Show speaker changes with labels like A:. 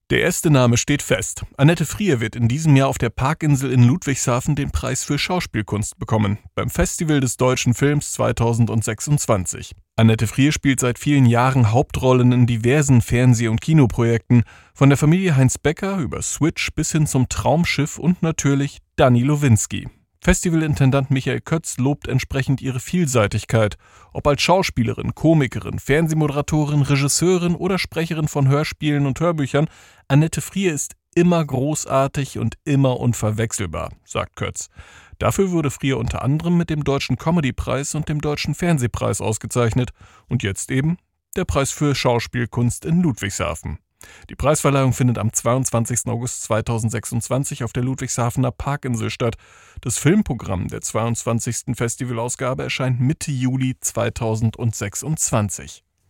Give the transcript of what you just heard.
A: Der erste Name steht fest. Annette Frier wird in diesem Jahr auf der Parkinsel in Ludwigshafen den Preis für Schauspielkunst bekommen, beim Festival des deutschen Films 2026. Annette Frier spielt seit vielen Jahren Hauptrollen in diversen Fernseh- und Kinoprojekten, von der Familie Heinz Becker über Switch bis hin zum Traumschiff und natürlich Danny Lowinski. Festivalintendant Michael Kötz lobt entsprechend ihre Vielseitigkeit, ob als Schauspielerin, Komikerin, Fernsehmoderatorin, Regisseurin oder Sprecherin von Hörspielen und Hörbüchern. Annette Frier ist immer großartig und immer unverwechselbar, sagt Kötz. Dafür wurde Frier unter anderem mit dem Deutschen Comedy-Preis und dem Deutschen Fernsehpreis ausgezeichnet und jetzt eben der Preis für Schauspielkunst in Ludwigshafen. Die Preisverleihung findet am 22. August 2026 auf der Ludwigshafener Parkinsel statt. Das Filmprogramm der 22. Festivalausgabe erscheint Mitte Juli 2026.